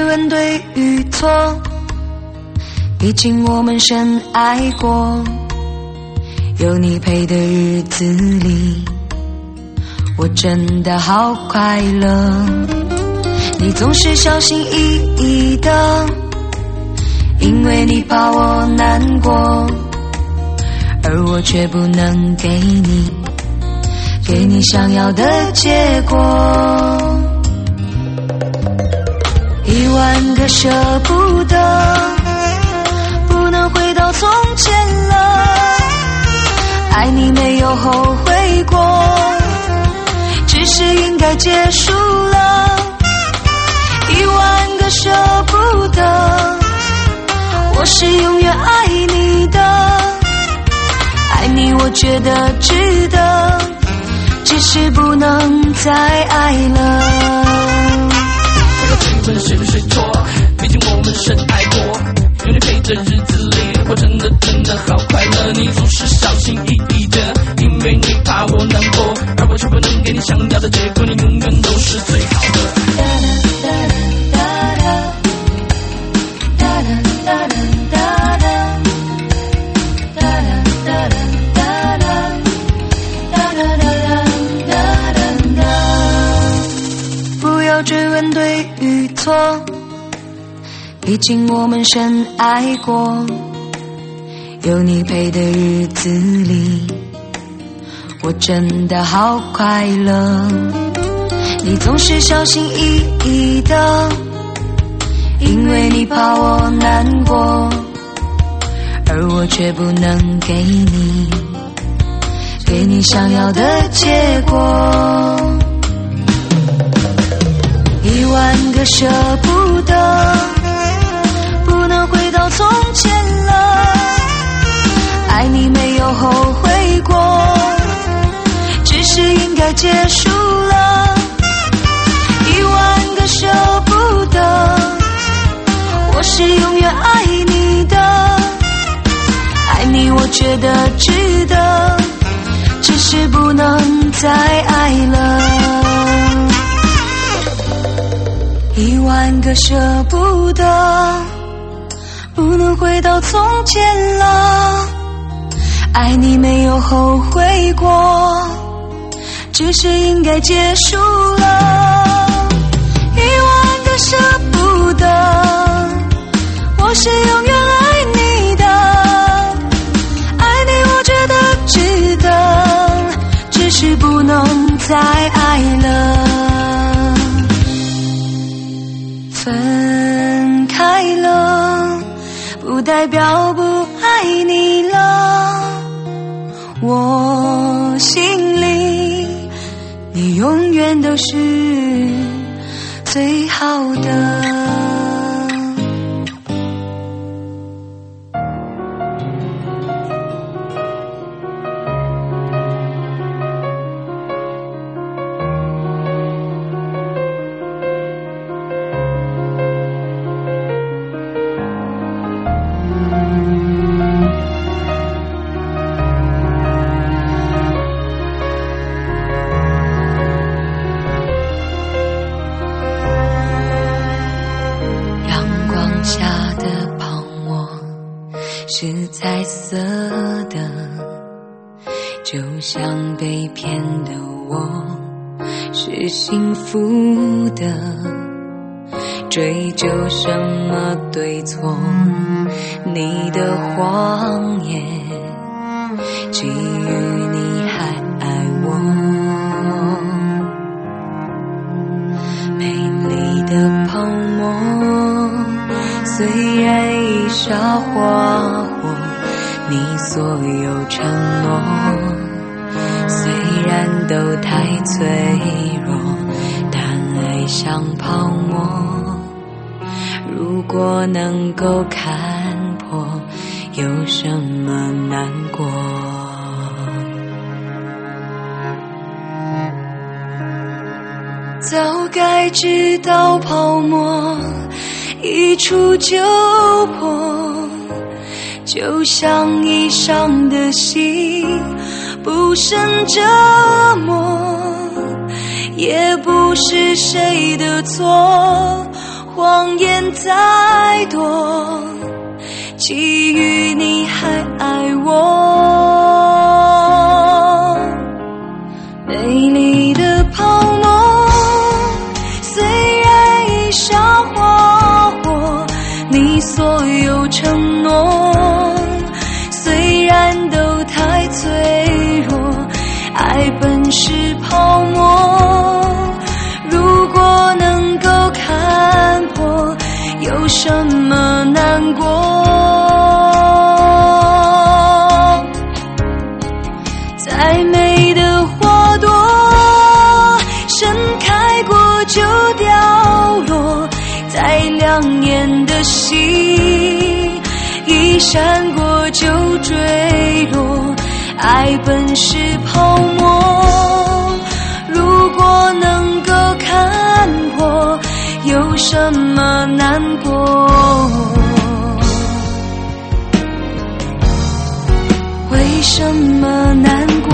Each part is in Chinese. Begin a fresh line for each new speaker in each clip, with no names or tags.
问对与错，毕竟我们深爱过。有你陪的日子里，我真的好快乐。你总是小心翼翼的，因为你怕我难过，而我却不能给你想要的结果。10000个舍不得，不能回到从前了，爱你没有后悔过，只是应该结束了。10000个舍不得，我是永远爱你的，爱你我觉得值得，只是不能再爱了。
追问谁对谁错，毕竟我们深爱过。有你陪着日子里，我真的好快乐。你总是小心翼翼的，因为你怕我难过，而我却不能给你想要的结果，你永远都是最好的。
不要追问对与错，毕竟我们深爱过。有你陪的日子里，我真的好快乐。你总是小心翼翼的，因为你怕我难过，而我却不能给你想要的结果。10000个舍不得，不能回到从前了，爱你没有后悔过，只是应该结束了。10000个舍不得，我是永远爱你的，爱你我觉得值得，只是不能再爱了。10000个舍不得，不能回到从前了，爱你没有后悔过，只是应该结束了。10000个舍不得，我是永远爱你的，爱你我觉得值得，只是不能再爱了。分开了，不代表不爱你了，我心里你永远都是最好的。是彩色的，就像被骗的我是幸福的，追究什么对错，你的谎言基于你还爱我，美丽的泡沫虽然已沙化过你所有承诺，虽然都太脆弱，但爱像泡沫，如果能够看破，有什么难过？早该知道泡沫一触就破，就像已伤的心不胜折磨，也不是谁的错， 谎言再多，基于你还爱我。美丽的泡沫虽然已消化过你所有承诺，虽然都太脆弱，爱本是泡沫，如果能够看破，有什么难过？再美的花朵盛开过就掉落，再亮眼的星一闪过就坠落，爱本是泡沫，如果能够看破，有什么难过？为什么难过？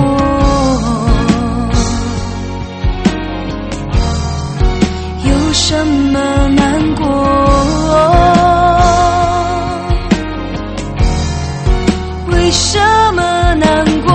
有什么难过？为什么难过？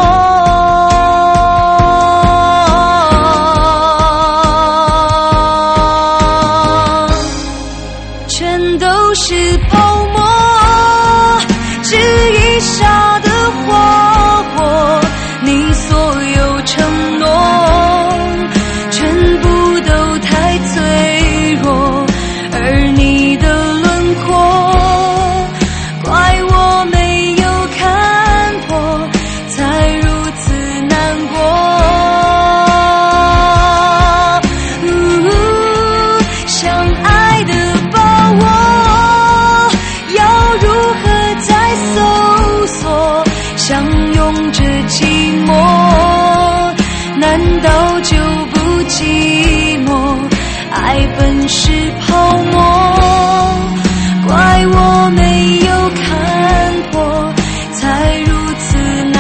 全都是泡沫，只一刹的花火，你所有承诺全部都太脆弱，而你的轮廓怪我没有看破，才如此难过。相爱的把握要如何再搜索，相拥着寂寞，难道就不寂寞？爱本是泡沫，怪我没有看破，才如此难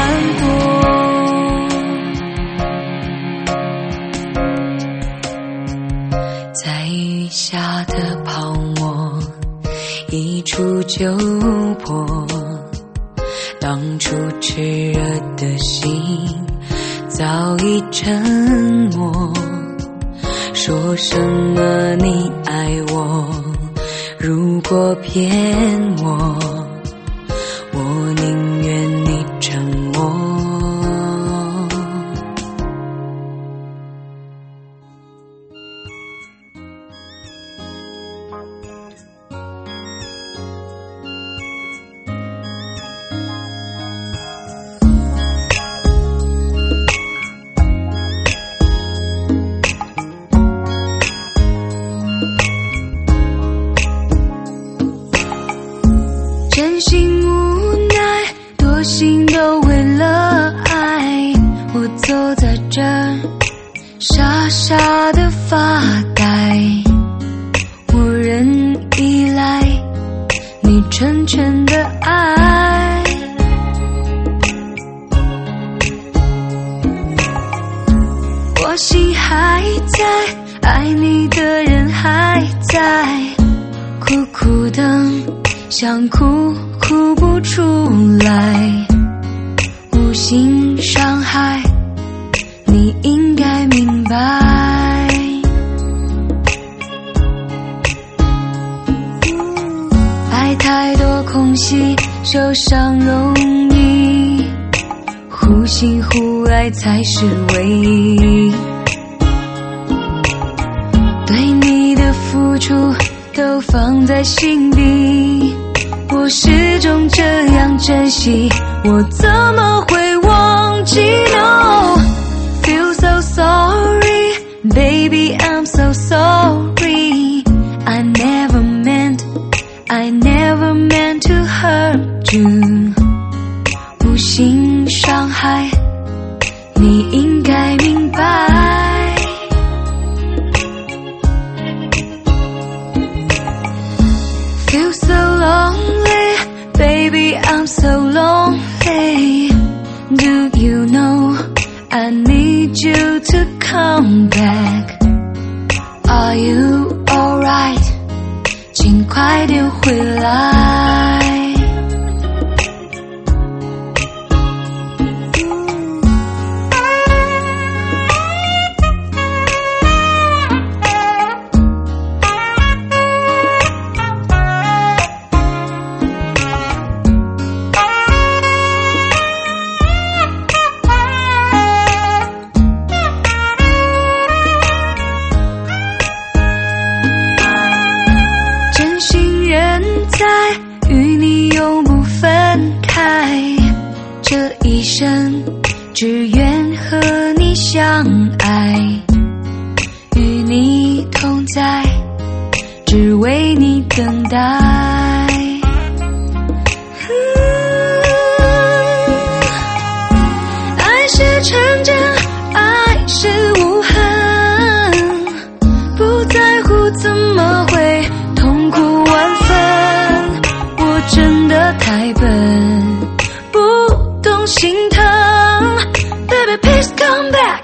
过。在雨下的泡沫一触就破，当初炽热的心早已沉默，说什么你爱我，如果骗我，我宁愿你沉默。真心无奈，多心都为了爱，我坐在这儿傻傻的发呆，无人依赖你成全的爱，我心还在，爱你的人还在，苦苦等想哭哭不出来，无心伤害，你应该明白。爱太多空隙，受伤容易，互信互爱才是唯一。对你的付出都放在心底，我始终这样珍惜，我怎么会忘记 No Feel so sorry Baby I'm so sorry I never meant to hurt you 无心伤害，你应该明白。Feel so lonely, baby, I'm so lonely. Do you know I need you to come back? Are you alright? 相爱，与你同在，只为你等待。爱是纯真，爱是无痕，不在乎怎么会痛苦万分。我真的太笨，不懂心疼。Baby please come back。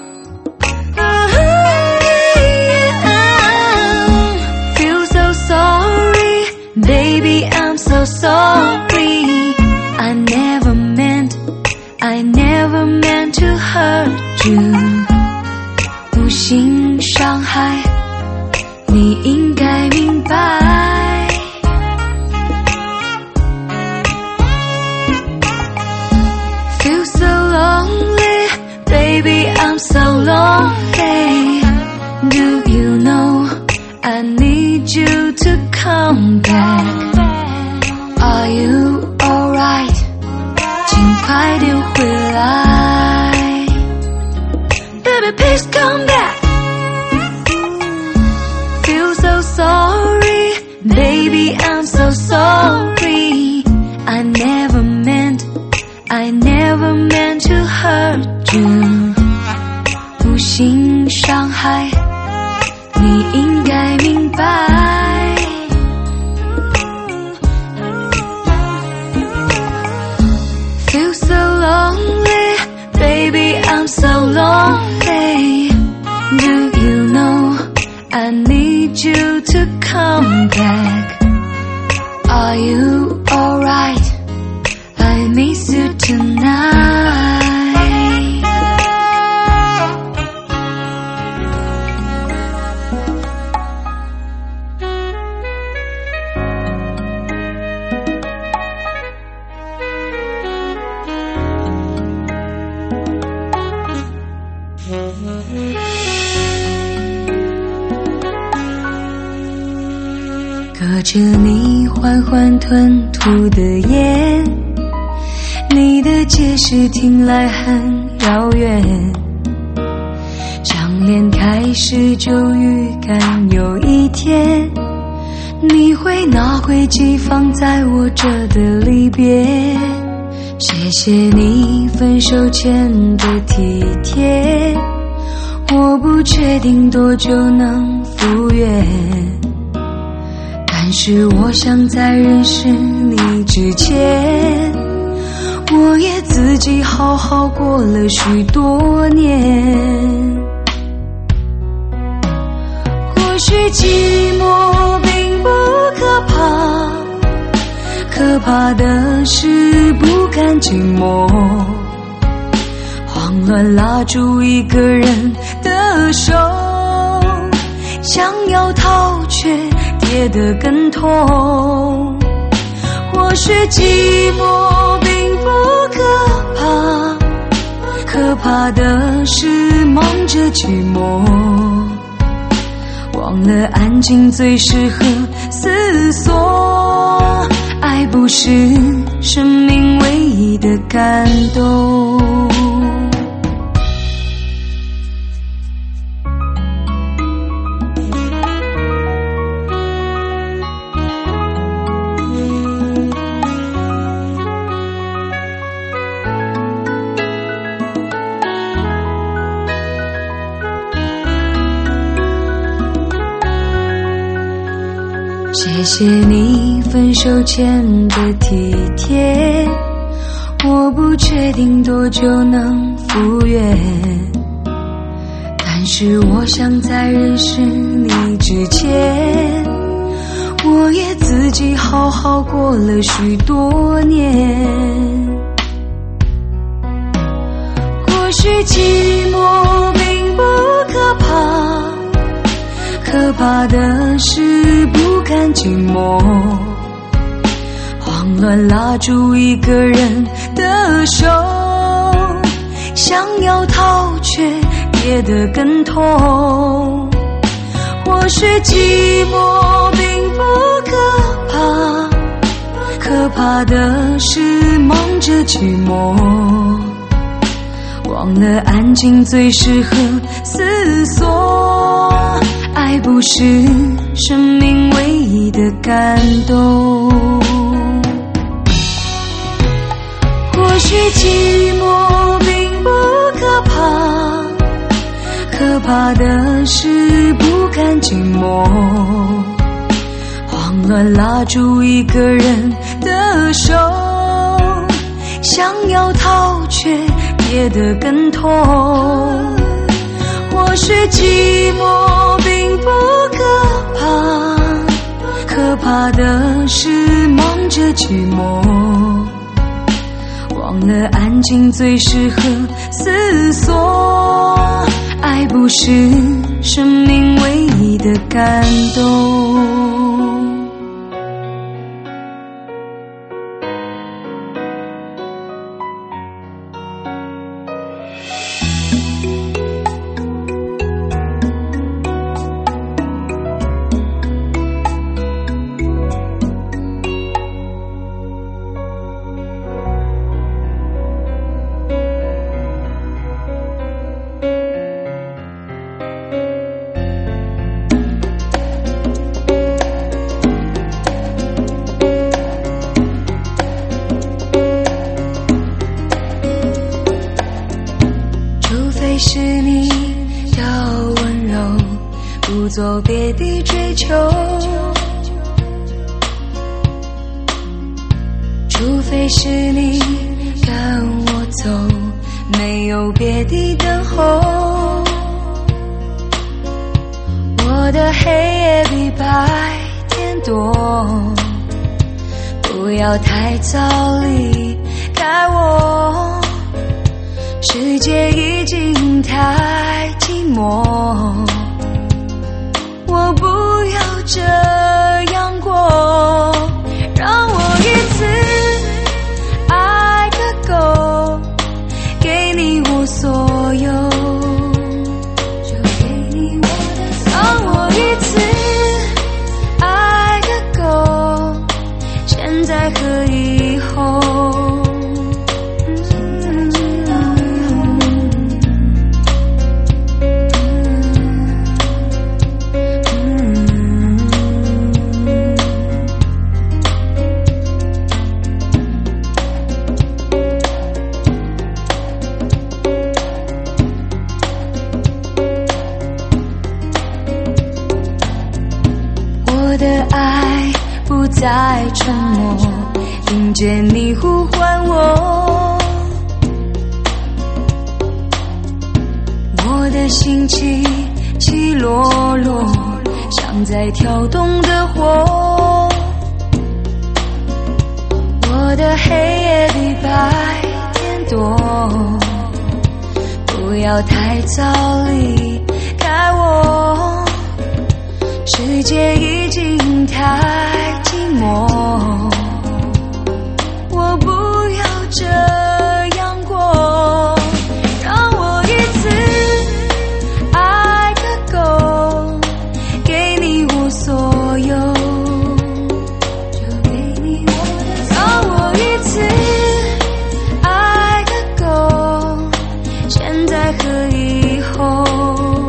Feel so sorry Baby I'm so sorry. I never meant to hurt you. 无心伤害，你应该明白。Feel so lonely Baby I'm so lonely. Do you know I need you to come back. Are you alright? 请快点回来 Baby please come back. Feel so sorry Baby I'm so sorry. I never meant to hurt you. 无心伤害，你应该明白。Feel so lonely Baby I'm so lonely. Do you know I need you to come back. Are you alright? I miss you tonight. 隔着你缓缓吞吐的烟，你的解释听来很遥远，像连开始就预感有一天你会拿回寄放在我这的离别。谢谢你分手前的体贴，我不确定多久能复原，但是我想在认识你之前，我也自己好好过了许多年。或许寂寞并不可怕，可怕的是不甘寂寞，慌乱拉住一个人的手，想要逃却跌得更痛。或许寂寞并不可怕，可怕的是忙着寂寞，忘了安静最适合思索。爱不是生命唯一的感动。谢谢你分手前的体贴，我不确定多久能复原，但是我想在认识你之前，我也自己好好过了许多年。或许寂寞并不可怕，可怕的是不甘寂寞，慌乱拉住一个人的手，想要逃却跌得更痛。或许寂寞并不可怕，可怕的是忙着寂寞， 忘了安静最适合思索，爱不是生命唯一的感动。或许寂寞并不可怕，可怕的是不甘寂寞，慌乱拉住一个人的手，想要逃却跌得更痛。或许寂寞并不可怕，可怕的是忙着寂寞，忘了安静最适合思索，爱不是生命唯一的感动。是你的温柔，不做别的追求，除非是你跟我走，没有别的等候。我的黑夜比白天多，不要太早离开我，世界已经太寂寞，我不要这样过，让我一次爱个够，给你我所有，就给你我的，让我一次爱个够，现在和以后。我的爱不再沉默，听见你呼唤我，我的心起起落落，像在跳动的火，我的黑夜比白天多，不要太早离开我，世界已经太寂寞，我不要这样过，让我一次爱个够，给你我所有，就给你我的，让我一次爱个够，现在和以后。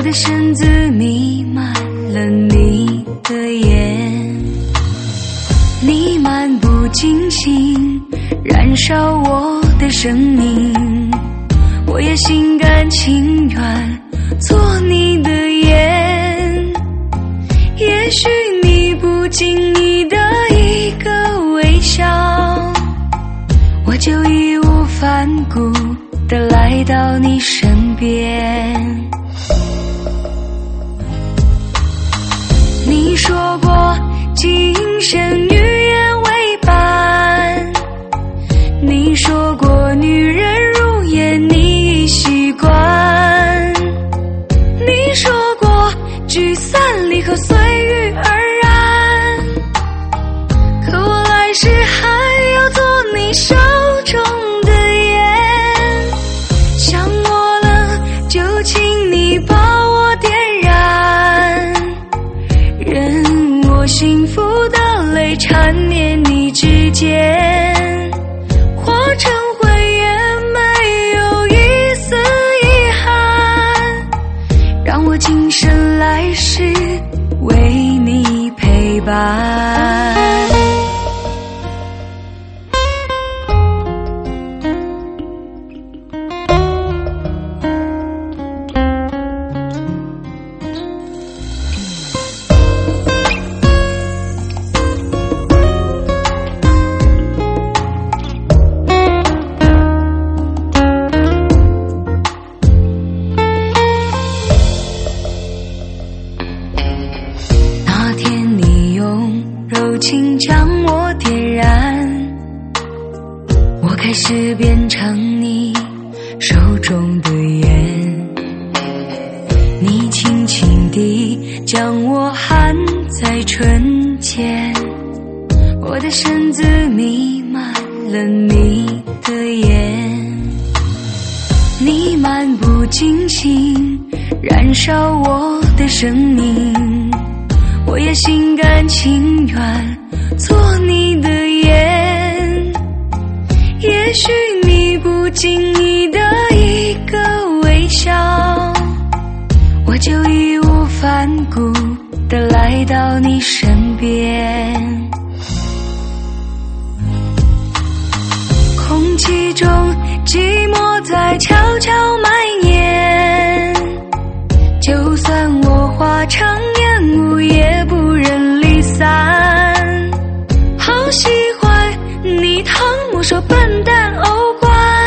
的身子弥漫了你的眼，你漫不经心燃烧我的生命，我也心甘情愿做你的烟。也许你不经意的一个微笑，我就义无反顾地来到你身边。你说过今生与愿为伴，你说过女人如烟你已习惯，你说过聚散离合随遇而安，可我来世还要做你手中的烟。想我了就请你把我点燃，任我幸福的泪缠绵你指尖，化成灰也没有一丝遗憾，让我今生来世为你陪伴。请将我点燃，我开始变成你手中的烟，你轻轻地将我含在唇间，我的身子弥漫了你的眼，你漫不经心燃烧我的生命，我也心甘情愿做你的烟。也许你不经意的一个微笑，我就义无反顾地来到你身边。空气中寂寞在悄悄蔓延，就算我化成烟雾也不忍离散。好喜欢你汤姆说笨蛋哦乖，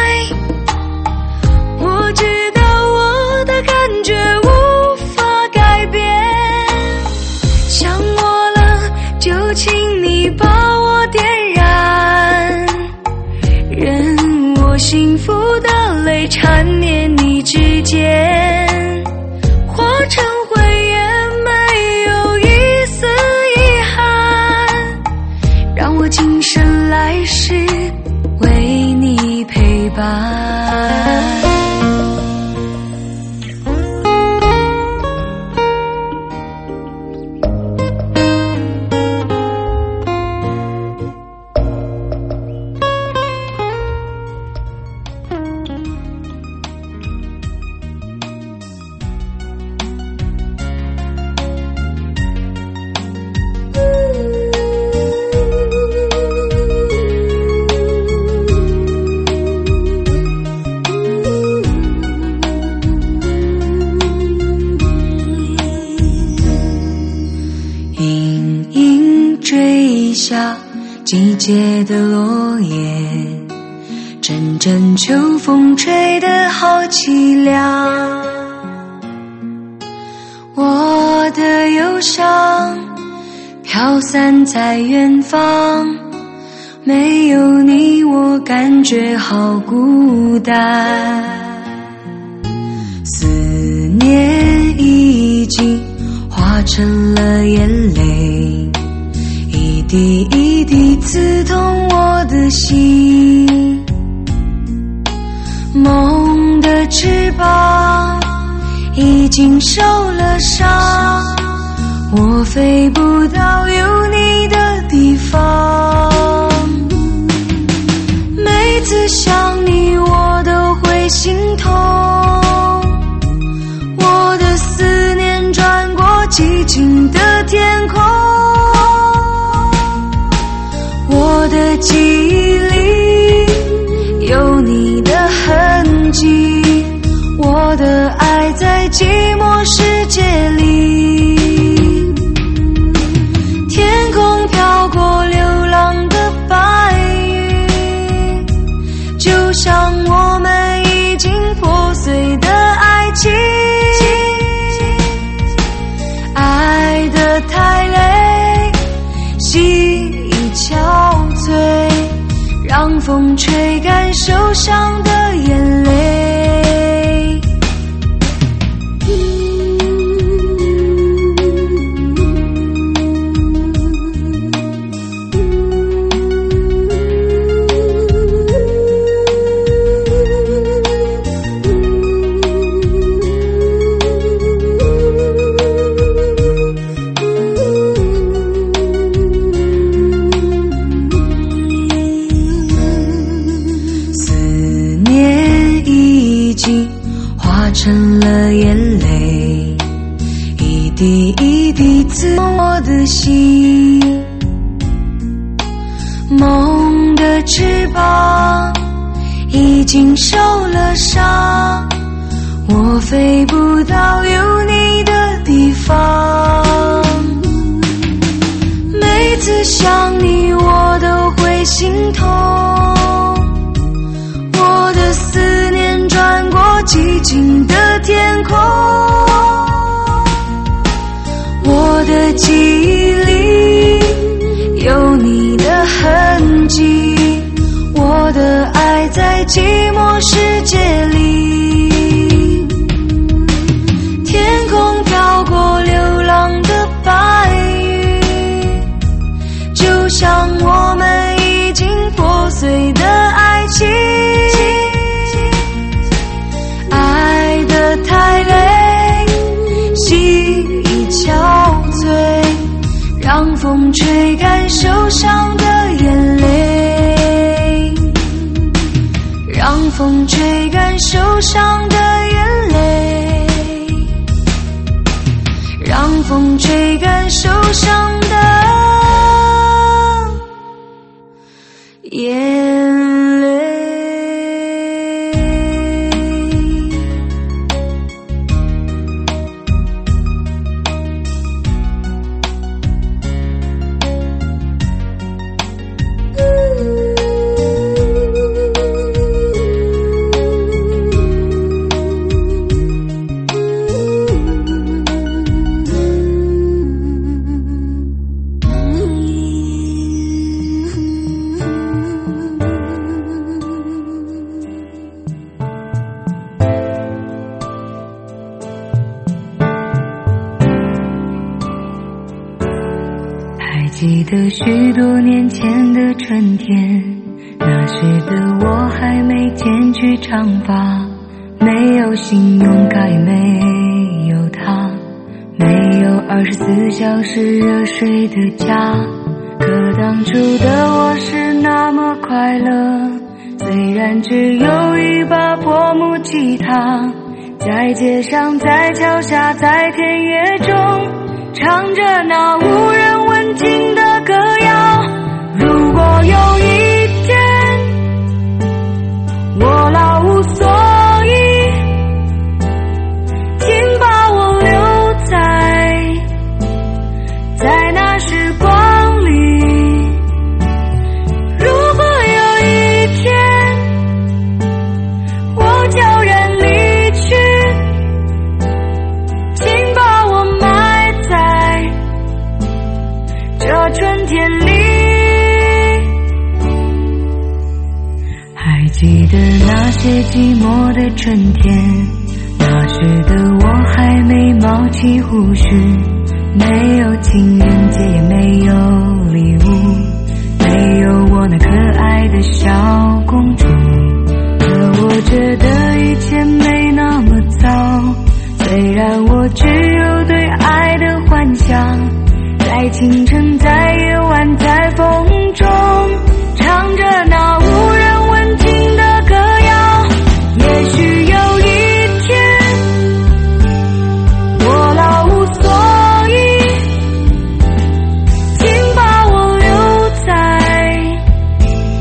我知道我的感觉无法改变。想我了就请你把我点燃，任我幸福的泪缠绵你指尖，化成灰也没有一丝遗憾，让我今生来世为你陪伴。下季节的落叶，阵阵秋风吹得好凄凉。我的忧伤飘散在远方，没有你我感觉好孤单。思念已经化成了眼泪，一滴一滴刺痛我的心，梦的翅膀已经受了伤，我飞不到有你的地方。每次想你我都会心痛，我的思风吹干受伤的眼泪。成了眼泪，一滴一滴刺我的心。梦的翅膀已经受了伤，我飞不到有你的地方。每次想你我都会心痛，我的思念转过寂静的天空，我的记忆里有你的痕迹，我的爱在寂寞世界里。天空飘过流浪的白云，就像我们已经破碎的爱情。太累，心已憔悴，让风吹干受伤的眼泪，让风吹干受伤的眼泪，让风吹干受伤的眼泪。记得许多年前的春天，那时的我还没剪去长发，没有信用卡也没有他，没有24小时热水的家。可当初的我是那么快乐，虽然只有一把破木吉他，在街上，在桥下，在田野中，唱着那无人问津的歌谣。如果有一天我老无所依，请把我留在那时光里。如果有一天我悄然离去，请把我埋在这春天里。还记得那些寂寞的春天，那时的我还没冒起胡须，没有情人节也没有礼物，没有我那可爱的小公主。可我觉得一切没那么糟，虽然我只有对爱的幻想，在清晨，在夜晚，在风中，唱着那无人问津的歌谣。也许有一天我老无所依，请把我留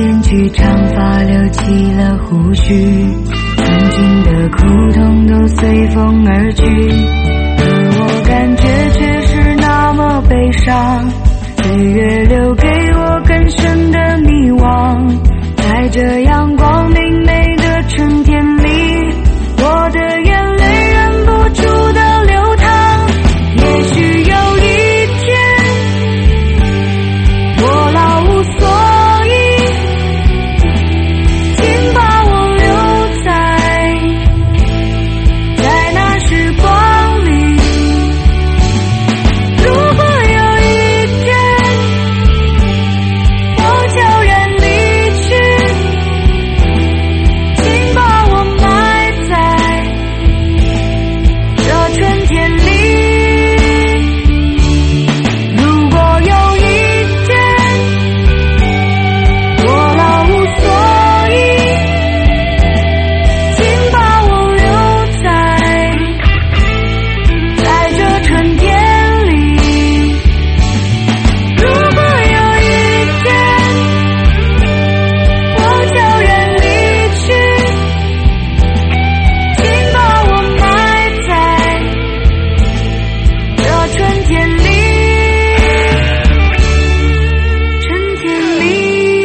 剪去长发，留起了胡须，曾经的苦痛都随风而去，可我感觉却是那么悲伤。岁月留给我更深的迷惘，在这阳光明媚的春天里，我的眼泪忍不住的流淌。也许有一天我老无所依，请把我留在那时光里。如果有一天我悄然离去，请把我埋在这春天里。如果有一天我老无所依，请把我留在这春天里。如果有一天我悄然离去，请把我埋在这春天里，春天里。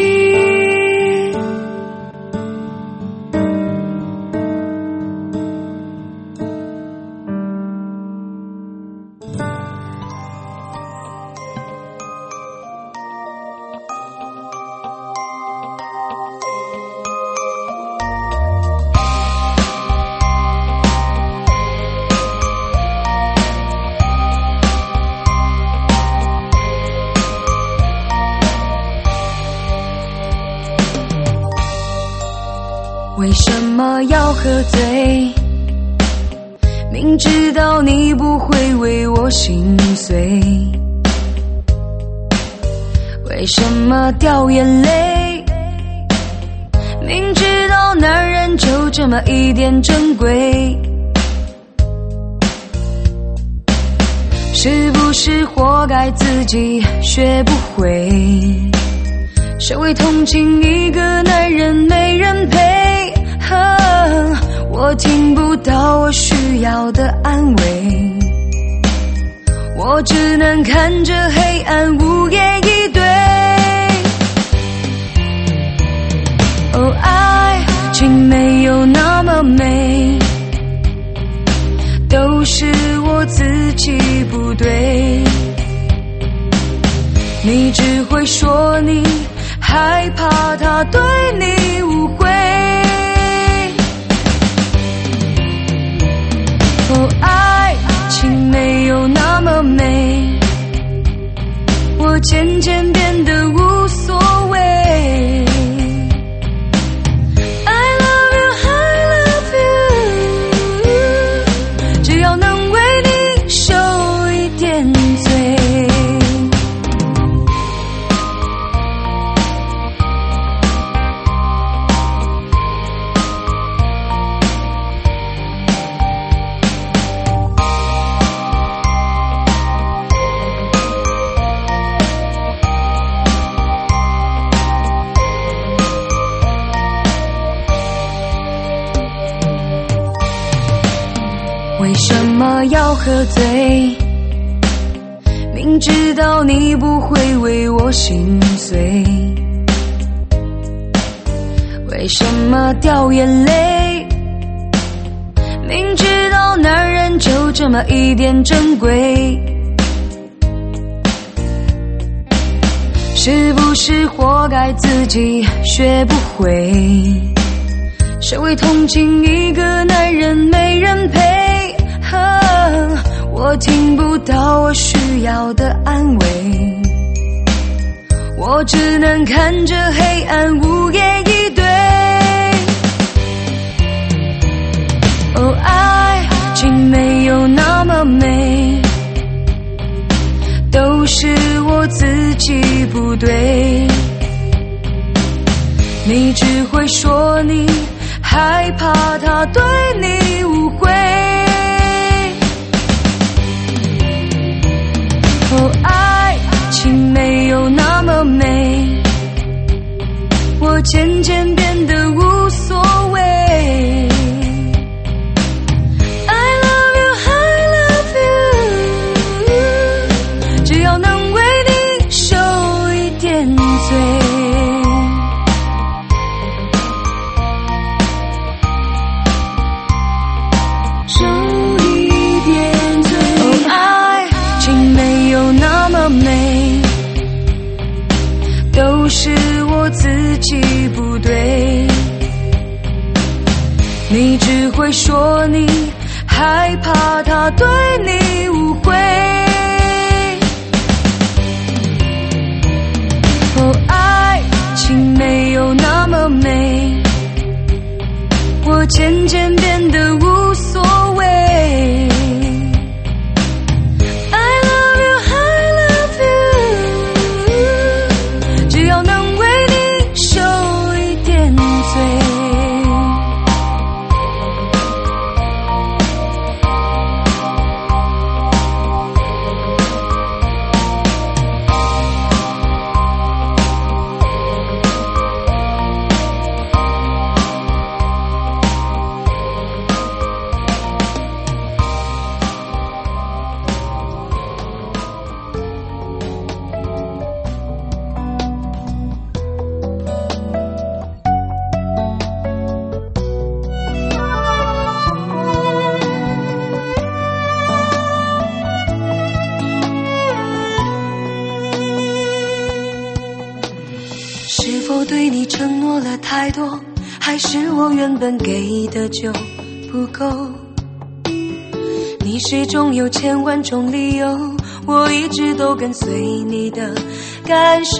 为什么要喝醉？明知道你不会为我心碎，为什么掉眼泪？明知道男人就这么一点珍贵，是不是活该自己学不会？谁会同情一个男人没人陪？我听不到我需要的安慰，我只能看着黑暗无言以对。哦，爱情没有那么美，都是我自己不对。你只会说你害怕他对你误会。哦，爱情没有那么美，我渐渐变得无所谓。I love you, I love you， 只要能为你受一点罪。为什么要喝醉？明知道你不会为我心碎，为什么掉眼泪？明知道男人就这么一点珍贵，是不是活该自己学不会？谁会同情一个男人没人陪？我听不到我需要的安慰，我只能看着黑暗无言以对。哦，爱情没有那么美，都是我自己不对。你只会说你害怕他对你误会。哦，爱情没有那么美， 我渐渐变得无所谓。I love you, I love you， 只要能为你受一点罪。都是我自己不对，你只会说你害怕他对你误会。哦，爱情没有那么美，我渐渐变得无所谓。是否对你承诺了太多，还是我原本给的就不够？你始终有千万种理由，我一直都跟随你的感受，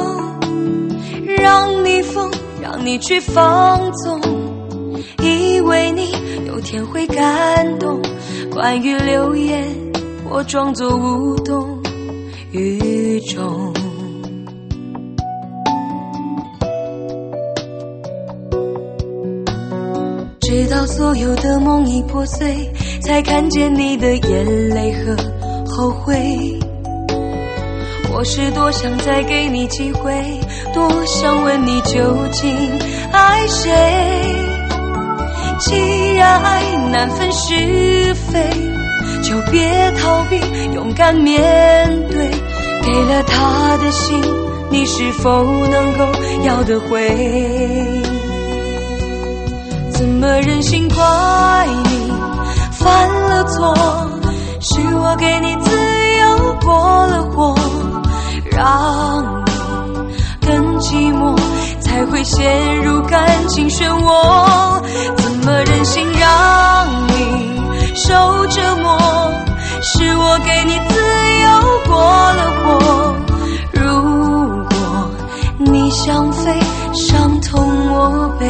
让你疯，让你去放纵，以为你有天会感动。关于流言，我装作无动于衷。直到所有的梦已破碎，才看见你的眼泪和后悔。我是多想再给你机会，多想问你究竟爱谁。既然爱难分是非，就别逃避，勇敢面对。给了他的心，你是否能够要得回？怎么忍心怪你犯了错？是我给你自由过了火，让你更寂寞，才会陷入感情漩涡。怎么忍心让你受折磨？是我给你自由过了火，如果你想飞，伤痛我背。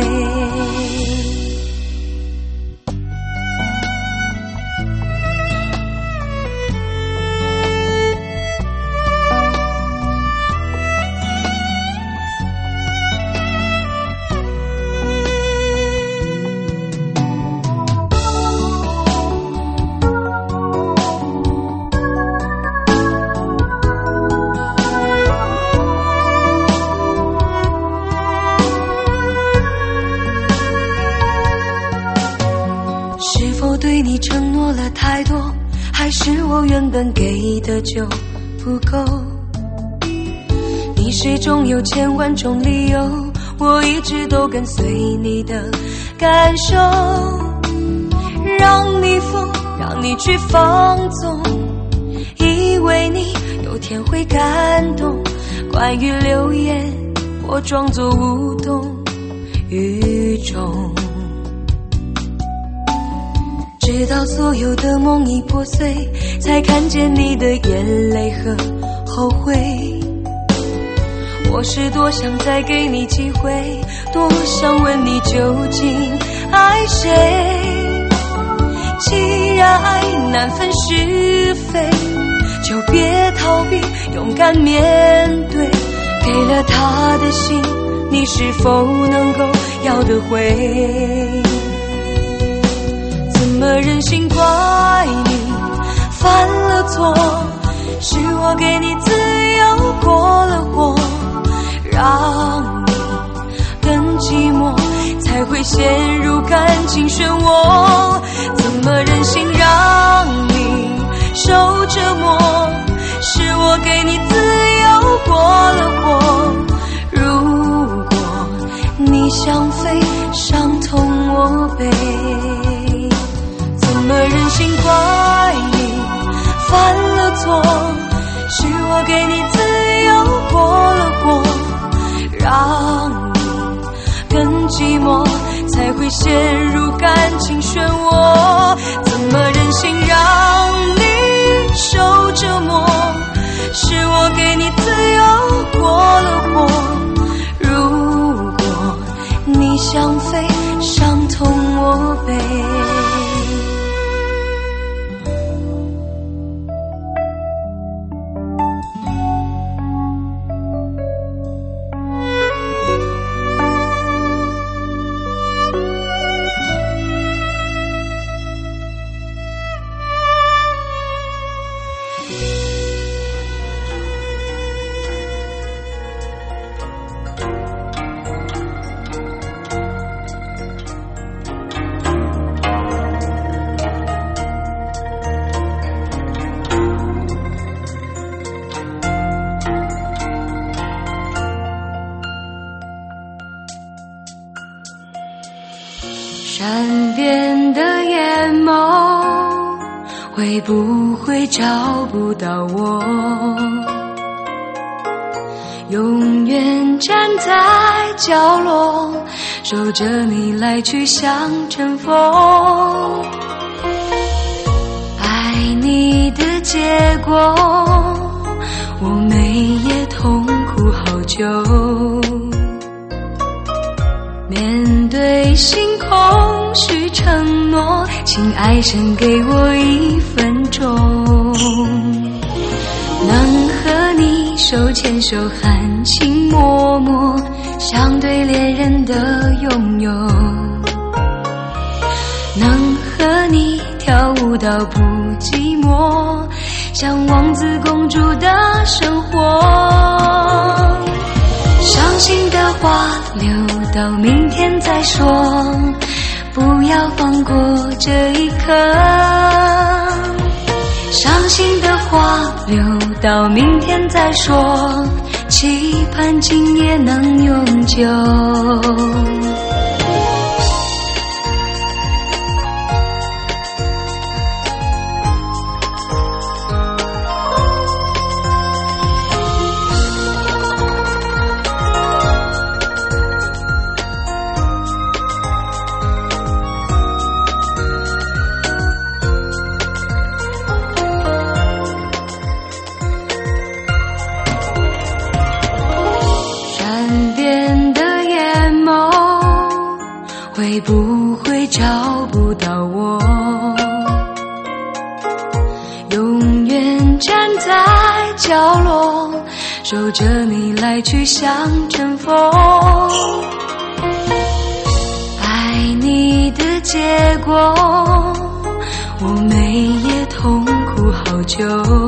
对你承诺了太多，还是我原本给的就不够？你始终有千万种理由，我一直都跟随你的感受，让你疯，让你去放纵，以为你有天会感动。关于流言，我装作无动于衷。直到所有的梦已破碎，才看见你的眼泪和后悔。我是多想再给你机会，多想问你究竟爱谁。既然爱难分是非，就别逃避，勇敢面对。给了他的心，你是否能够要得回？怎么忍心怪你犯了错？是我给你自由过了火，让你会陷入感情漩涡。怎么忍心让你受折磨？是我给你自由过了火。如果你想飞，伤痛我背。怎么忍心怪你犯了错？是我给你自由过了火，让你更寂寞，才会陷入感情漩涡。怎么忍心让你受折磨？是我给你自由过了火。如果你想飞，伤痛我背。善变的眼眸，会不会找不到我？永远站在角落，守着你来去像阵风。爱你的结果，我每夜痛苦好久。面对星空许承诺，请爱神给我1分钟，能和你手牵手含情脉脉，像对恋人的拥有，能和你跳舞到不寂寞，像王子公主的生活。伤心的话留到明天再说，不要放过这一刻。伤心的话留到明天再说，期盼今夜能永久。会不会找不到我？永远站在角落，守着你来去像阵风。爱你的结果，我每夜痛苦好久。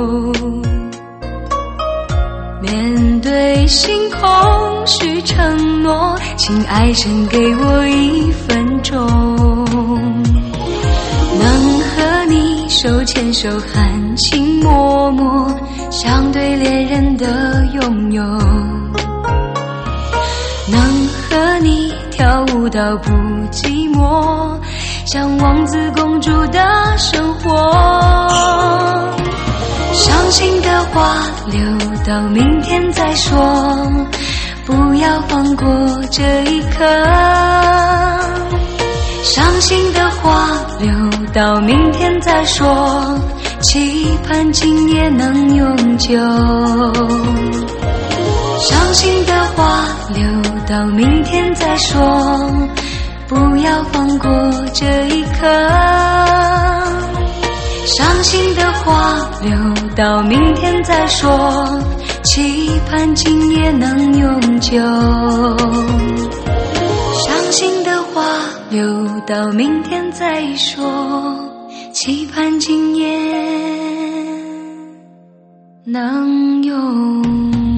面对星空许承诺，请爱神给我1分钟，能和你手牵手含情脉脉，像对恋人的拥有，能和你跳舞到不寂寞，像王子公主的生活。伤心的话留到明天再说，不要放过这一刻。伤心的话留到明天再说，期盼今夜能永久。伤心的话留到明天再说，不要放过这一刻。伤心的话留到明天再说，期盼今夜能永久。伤心的话留到明天再说，期盼今夜能永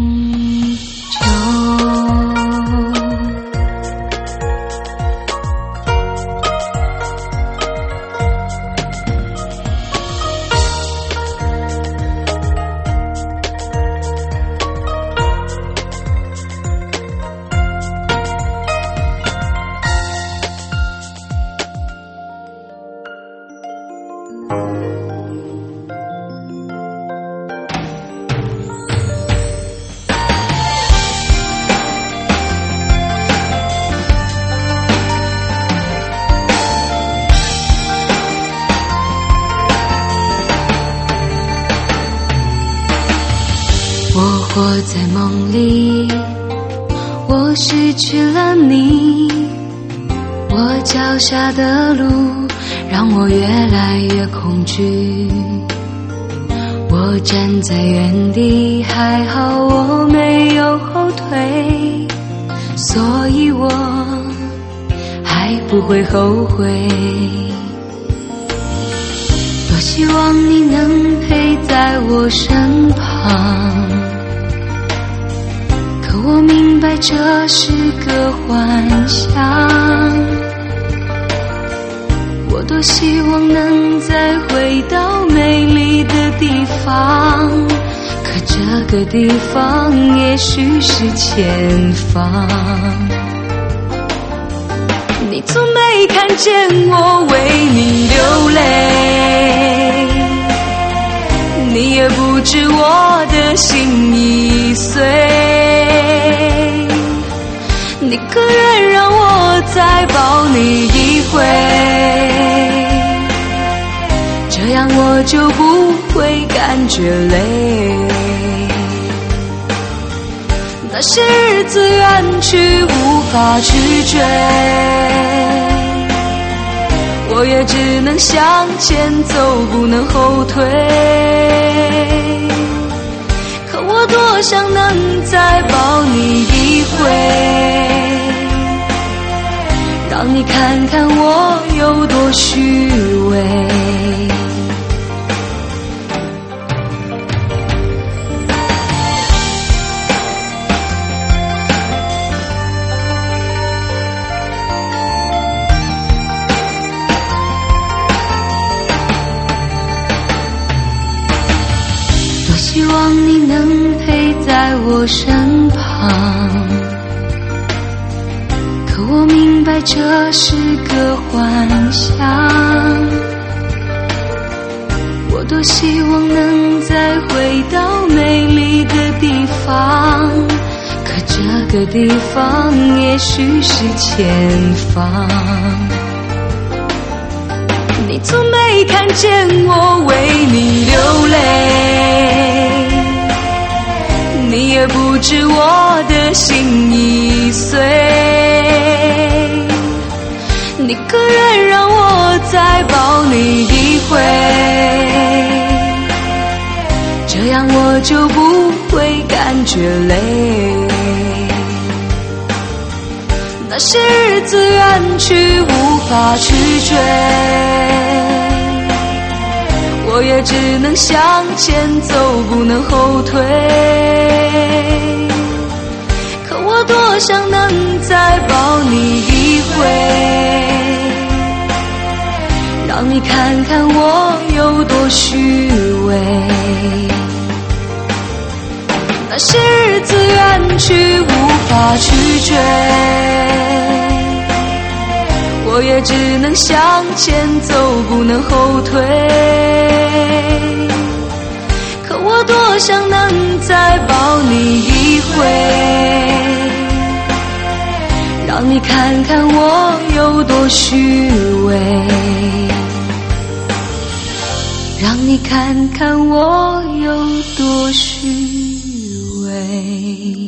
久。 在梦里，我失去了你，我脚下的路让我越来越恐惧，我站在原地，还好我没有后退，所以我还不会后悔。多希望你能陪在我身旁，可我明白这是个幻想。我多希望能再回到美丽的地方，可这个地方也许是前方。你从没看见我为你流泪，你也不知我的心已碎，你可愿让我再抱你一回，这样我就不会感觉累。那些日子远去无法去追，我也只能向前走不能后退，可我多想能再抱你一回，让你看看我有多虚伪。希望你能陪在我身旁，可我明白这是个幻想。我多希望能再回到美丽的地方，可这个地方也许是前方。你从没看见我为你流泪，你也不知我的心已碎，你可愿让我再抱你一回，这样我就不会感觉累。那些日子远去无法去追，我也只能向前走不能后退，可我多想能再抱你一回，让你看看我有多虚伪。那些日子远去无法去追，我也只能向前走不能后退，可我多想能再抱你一回，让你看看我有多虚伪，让你看看我有多虚伪。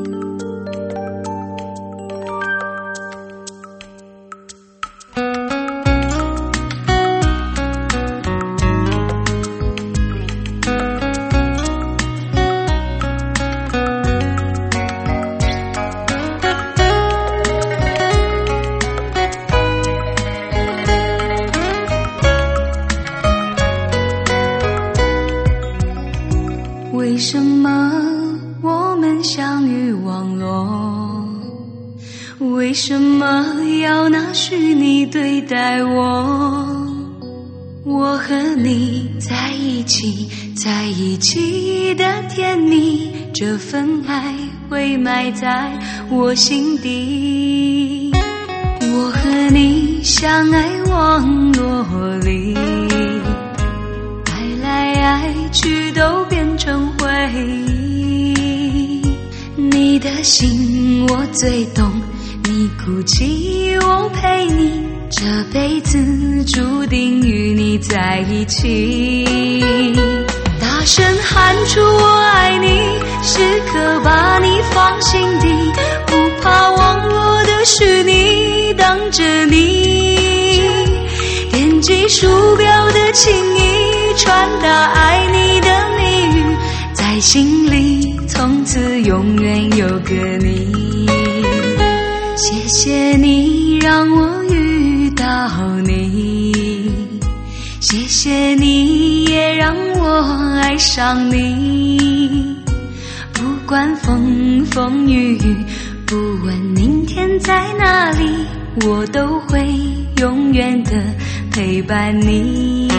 为什么我们相遇网络？为什么要拿虚拟对待我？我和你在一起，在一起的甜蜜，这份爱会埋在我心底。我和你相爱网络里，爱来爱去都变成回忆。你的心我最懂，你哭泣我陪你，这辈子注定与你在一起。大声喊出我爱你，时刻把你放心底，不怕忘我的是你，等着你。点击鼠标的情意，传达爱你的蜜语，在心里从此永远有个你。谢谢你让我遇到你，谢谢你也让我爱上你。不管风风雨雨，不问明天在哪里，我都会永远的陪伴你。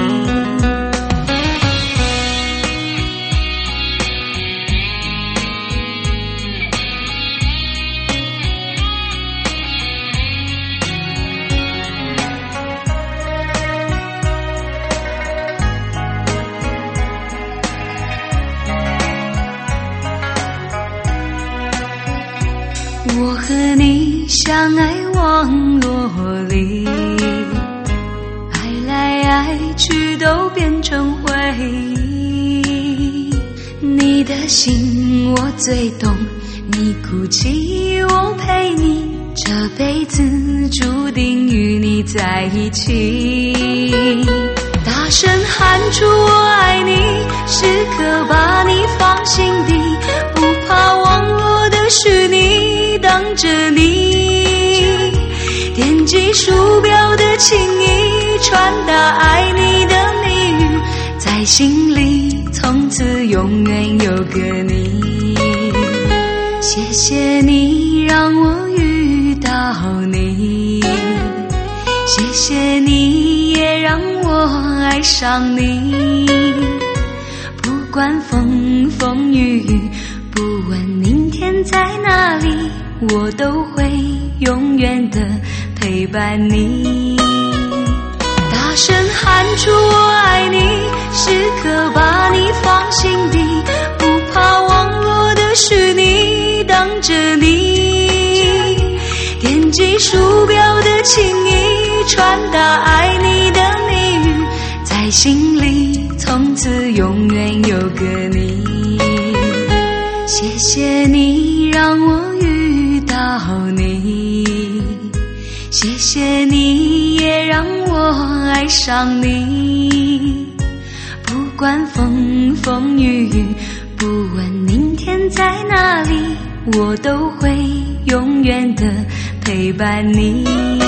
我和你相爱网络里，爱来爱去都变成回忆。你的心我最懂，你哭泣我陪你，这辈子注定与你在一起。大声喊出我爱你，时刻把你放心底，不怕忘我的是你，等着你。点击鼠标的情意，传达爱你的蜜语，在心里从此永远有个你。谢谢你让我遇到你，谢谢你也让我爱上你。不管风风雨雨，不问明天在哪里，我都会永远的陪伴你。大声喊出我爱你，时刻把你放心底，不怕忘我的是你，等着你。点击鼠标的情意，传达爱你的蜜语，在心里从此永远有个你。谢谢你让我遇到你，谢谢你也让我爱上你。不管风风雨雨，不问明天在哪里，我都会永远的陪伴你。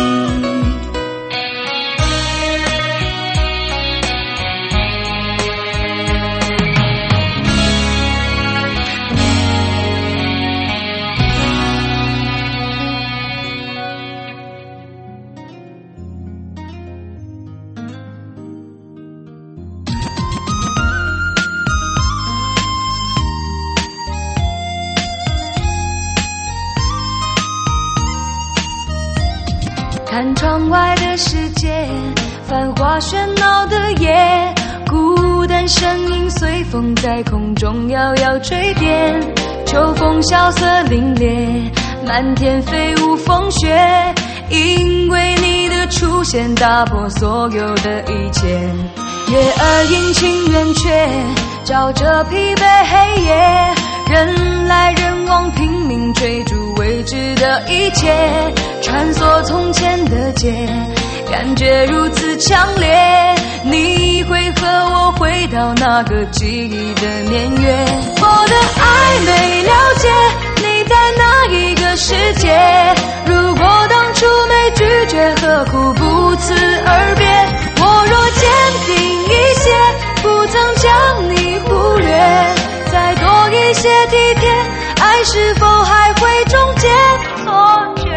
看窗外的世界，繁华喧闹的夜，孤单身影随风在空中摇摇坠颠。秋风萧瑟凛冽，漫天飞舞风雪，因为你的出现打破所有的一切。月儿阴晴圆缺，照着疲惫黑夜，人来人往拼命追逐未知的一切，穿梭从前的街，感觉如此强烈，你会和我回到那个记忆的年月。我的爱没了解你在哪一个世界，如果当初没拒绝，何苦不辞而别？我若坚定一些，不曾将你忽略，再多一些体贴，爱是否还会终结错觉？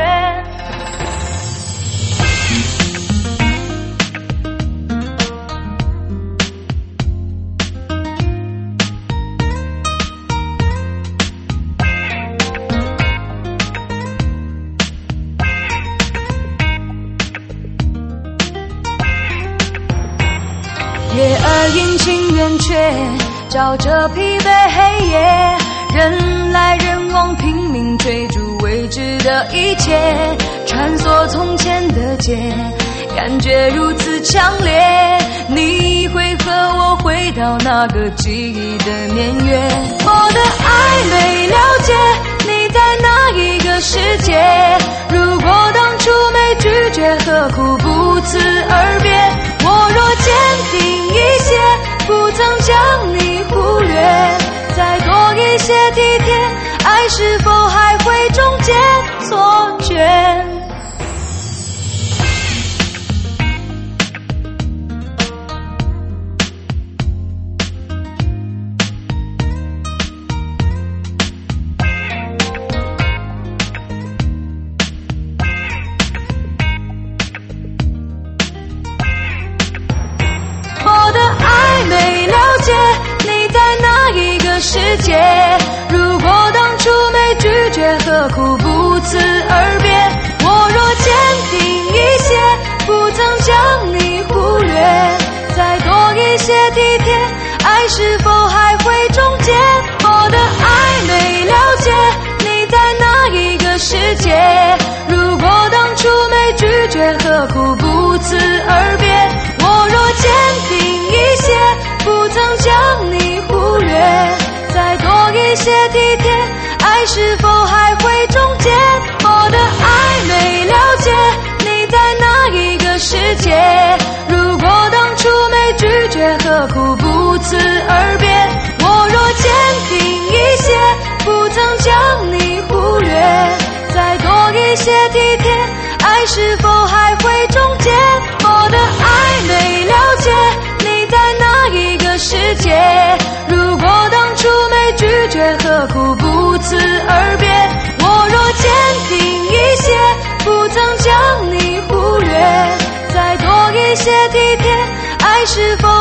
月儿阴晴圆缺，照着疲惫黑夜，人来人往拼命追逐未知的一切，穿梭从前的街， 感觉如此强烈，你会和我回到那个记忆的年月。我的爱没了解你在哪一个世界，如果当初没拒绝，何苦不辞而别？我若坚定一些，不曾将你忽略，再多一些体贴，爱是否还会终结错觉？我的爱没了解你在哪一个世界，如果当初没拒绝，何苦不辞而别？我若坚定一些，不曾将你忽略，再多一些体贴，爱是否还会终结？我的爱没了解你在哪一个世界，如果当初没拒绝，何苦不辞而别？我若坚定一些，不曾将你忽略，再多一些体贴，爱是否还会终结？我的爱没了解你在哪一个世界，如果当初没拒绝，何苦不辞而别？我若坚定一些，不曾将你忽略，再多一些体贴，爱是否还会终结？我的爱没了解你在哪一个世界，如果当初没拒绝，何苦不辞而别？我若坚定一些，不曾将你忽略，再多一些体贴，爱是否